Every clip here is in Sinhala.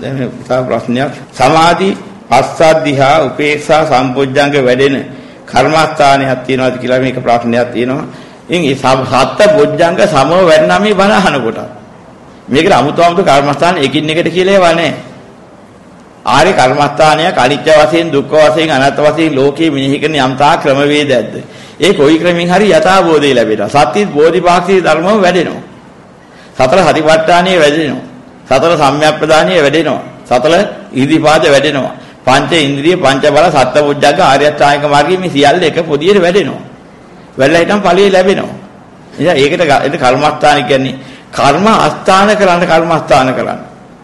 දැන් ප්‍රශ්නයක් සමාධි පස්සද්ධිහා උපේක්ෂා සම්පොඥංග වැඩෙන කර්මස්ථානයක් තියෙනවාද කියලා මේක ප්‍රශ්නයක් තියෙනවා. ඉතින් මේ සත්ත බොජ්ජංග සමව වැඩනා මේ බණ අහනකොට මේකට අමුතුවම කර්මස්ථාන එකින් එකට කියලා ඒවා නැහැ. ආර්ය කර්මස්ථානයක් අනිත්‍ය වශයෙන් දුක්ඛ වශයෙන් අනාත්ම වශයෙන් ලෝකයේ මෙනෙහි කරන යම්තා ක්‍රමවේදයක්ද ඒ කොයි ක්‍රමෙන් හරි යථාබෝධය ලැබෙනවා. සත්‍ය බෝධිපාක්ෂික ධර්මම වැඩෙනවා. සතර සතිපට්ඨානිය වැඩෙනවා. සතර සම්‍යක්ප්‍රදානිය වැඩෙනවා. සතර ඉරිදිපාද වැඩෙනවා. පංච ඉන්ද්‍රිය පංච බල සත්බොජ්ජංග ආර්ය අෂ්ටාංගික මාර්ගයේ මේ සියල්ල එක පොදියට වැඩෙනවා. වැඩලා හිටන් ඵලයේ ලැබෙනවා. එනිසා ඒකට කර්මස්ථාන කියන්නේ කර්ම අස්ථාන කරන්න කර්මස්ථාන කරන්න.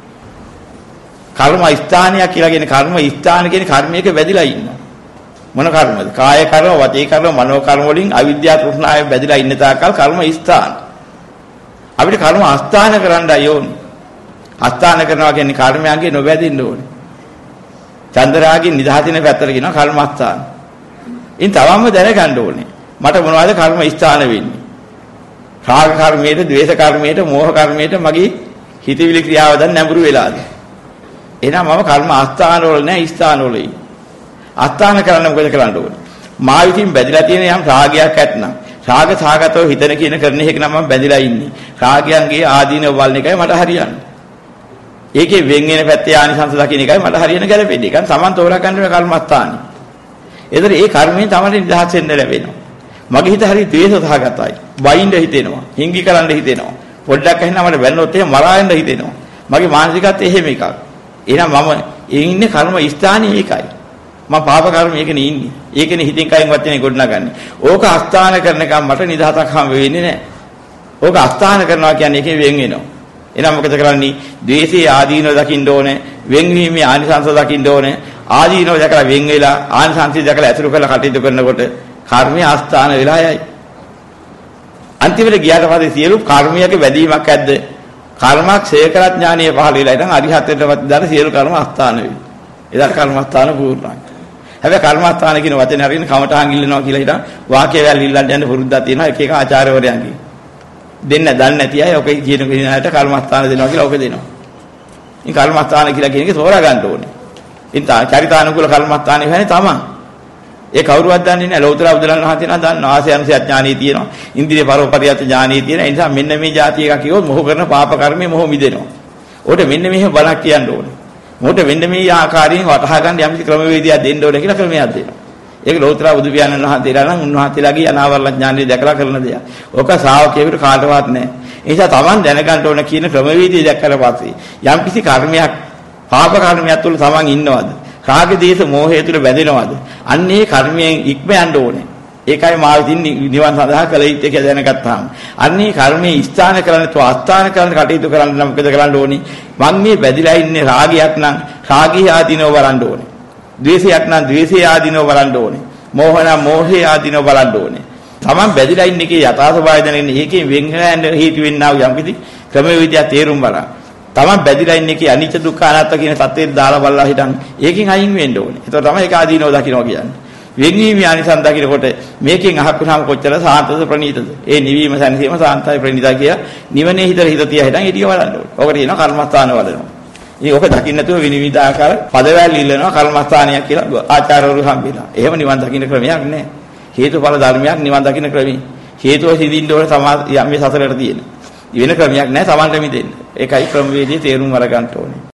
කර්ම ස්ථානයක් කියලා කියන්නේ කර්ම ස්ථාන කියන්නේ කර්මයක වැදිලා ඉන්නවා. මොන කර්මද? කාය කර්ම, වාචික කර්ම, මනෝ කර්ම වලින් අවිද්‍යාව තෘෂ්ණාවෙන් වැදිලා ඉන්න තාක්කල් කර්ම ස්ථාන. අපිට කර්ම අස්ථාන කරන්නයි ඕනේ. අස්ථාන කරනවා කියන්නේ කර්මයන්ගේ නොවැදින්න ඕනේ. චන්ද්‍රාගින් නිදහසින පැත්තට කියනවා කර්ම අස්ථාන. ඉතින් තවම දැනගන්න ඕනේ. මට මොනවද කර්ම ස්ථාන වෙන්නේ? රාග කර්මයට, ද්වේෂ කර්මයට, මෝහ කර්මයට මගේ හිතවිලි ක්‍රියාව දැන් නැඹුරු වෙලාද? එහෙනම් මම කර්ම අස්ථාන වල නැහැ ස්ථාන වල ඉන්නේ. අස්ථාන කරන්න මොකද කරන්න ඕනේ? මා විසින් බැඳලා තියෙන යම් රාගයක් ඇත්නම් රාග සාගතව හිතන කියන කරන එක නම් මම බැඳලා ඉන්නේ. රාගයන්ගේ ආදීනව බලන එකයි මට හරියන්නේ. ඒකේ වෙන් වෙන පැත්තේ ආනිසංස දකින්න එකයි මට හරියන ගැලපෙන්නේ. ඒකන් Taman තෝරා ගන්න කර්මස්ථානයි. ඒතර ඒ කර්මයෙන් තමයි නිදහස් වෙන්න ලැබෙනවා. මගේ හිත හරි ද්වේෂ සහගතයි. වයින්ද හිතෙනවා. හිඟි කරන්න හිතෙනවා. පොඩ්ඩක් අහිනා මට වැන්නොත් එහෙම මරාගෙන හිතෙනවා. මගේ මානසිකත්වය එහෙම එකක්. එහෙනම් මම ඉන්නේ කර්ම ස්ථානයේ ඒකයි. මම පාප කර්ම ඒකනේ ඉන්නේ. ඒකනේ හිතින් කයින් වචනේ ගොඩනගන්නේ. ඕක අස්ථාන කරනකම් මට නිදහසක් හම් වෙන්නේ නැහැ. ඕක අස්ථාන කරනවා කියන්නේ ඒකේ වෙන් වෙනවා. එහෙනම් මොකද කරන්නේ? ද්වේෂයේ ආදීනව දකින්න ඕනේ. වෙන්වීමේ ආනිසංස දකින්න ඕනේ. ආදීනව දැකලා වෙන් වෙලා ආනිසංසය දැකලා ඇතුළු කරලා කටයුතු කරනකොට කර්මයේ ආස්ථාන වෙලා යයි. අන්තිමට ගියාට පස්සේ සියලු කර්මයක වැදීමක් ඇද්ද? කර්මක්ෂය කර ඥානීය පහළ වෙලා ඉතින් අරිහත්ත්වයටපත් දාන සියලු කර්ම අස්ථාන වෙයි. එදා කර්මස්ථාන පූර්ණයි. හැබැයි කර්මස්ථාන කියන වචනේ හරියන කමටහන් ඉල්ලනවා කියලා හිටන් වාක්‍ය වැල් ඉල්ලන්න යන පුරුද්දක් තියෙනවා එක එක ආචාර්යවරයන්ගේ. දෙන්න දන්නේ නැති අය ඔකේ කියන කෙනාට කර්මස්ථාන දෙනවා කියලා ඔක දෙනවා. ඉතින් කර්මස්ථාන කියලා කියන එක තෝරා ගන්න ඕනේ. ඉතින් චරිතානුකූල කර්මස්ථාන කියන්නේ තමයි. ඒ කවුරුවත් දන්නේ නැහැ. ලෞතර බුදුරන් වහන්සේ නම් දන්නවා. ආසය අනුසය ඥානෙ තියෙනවා. ඉන්ද්‍රිය පරෝපරියත් ඥානෙ තියෙනවා. ඒ නිසා මෙන්න මේ જાති එක කිව්වොත් මොහ කරන පාප කර්මෙ මොහ මිදෙනවා. උකට මෙන්න මෙහෙම බලක් කියන්න ඕනේ. උකට මෙන්න මේ ආකාරයෙන් වටහා ගන්න යම්කිසි ක්‍රමවේදයක් දෙන්න ඕනේ කියලා ක්‍රමයක් දෙනවා. ඒක ලෞතර බුදු පියාණන් වහන්සේලා නම් උන්වහන්සේලාගේ අනාවරණ ඥානෙ දැකලා කරන දෙයක්. ඕක ශ්‍රාවකයෙකුට කාටවත් නැහැ. ඒ නිසා Taman දැනගන්න ඕන කියන ක්‍රමවේදය දැක්කට පස්සේ යම්කිසි කර්මයක් පාප කර්මයක් තුළ Taman ඉන්නවද? රාග දේශ මොහය තුළ බැඳෙනවද? අන්නේ කර්මයෙන් ඉක්ම යන්න ඕනේ. ඒකයි මා විසින් නිවන් සඳහා කළ යුත්තේ කියලා දැනගත්තාම. අන්නේ කර්මයේ ස්ථාන කරන්න තු අස්ථාන කරන්න කටයුතු කරන්න නම් මොකද කරන්න ඕනේ? මම මේ බැඳිලා ඉන්නේ රාගයක් නම් රාගී ආදීනව බලන්න ඕනේ. ද්වේෂයක් නම් ද්වේෂී ආදීනව බලන්න ඕනේ. මෝහ නම් මෝහී ආදීනව බලන්න ඕනේ. Taman බැඳිලා ඉන්න එකේ යථා ස්වභාවය දැනගෙන ඒකෙන් වෙන් වෙන හේතු වෙන්නා වූ යම්කිසි ක්‍රමවේදයක් තේරුම් බලන්න. Taman බැඳිලා ඉන්නේ කී අනිත්‍ය දුක්ඛ අනාත්ම කියන தත්ත්වෙට දාලා බලලා හිටන් ඒකෙන් අයින් වෙන්න ඕනේ. ඒතකොට තමයි ඒක ආදීනව දකින්නවා කියන්නේ. වෙන්වීමේ අනිසං දකින්නකොට මේකෙන් අහක්ුණාම කොච්චර සාන්තද ප්‍රණීතද? ඒ නිවීම සැනසීම සාන්තයි ප්‍රණීතයි කියලා නිවනේ හිතට හිත තියා හිටන් ඒ ටික බලන්න ඕනේ. ඔකට කියනවා කර්මස්ථාන වලනවා. ඉතින් ඔක දකින්න නැතුව විනිවිදාකාර පදවැල් ඉල්ලනවා කර්මස්ථානයක් කියලා ආචාර්යවරු හම්බෙලා. එහෙම නිවන් දකින්න ක්‍රමයක් නැහැ. හේතුඵල ධර්මයක් නිවන් දකින්න ක්‍රමයි. හේතුව සිඳින්න ඕනේ තමයි මේ සසරට තියෙන. වෙන ක්‍රමයක් නැහැ Tamanට මිදෙන්න. ඒකයි ක්‍රමවේදයේ තේරුම් අරගන්න ඕනේ.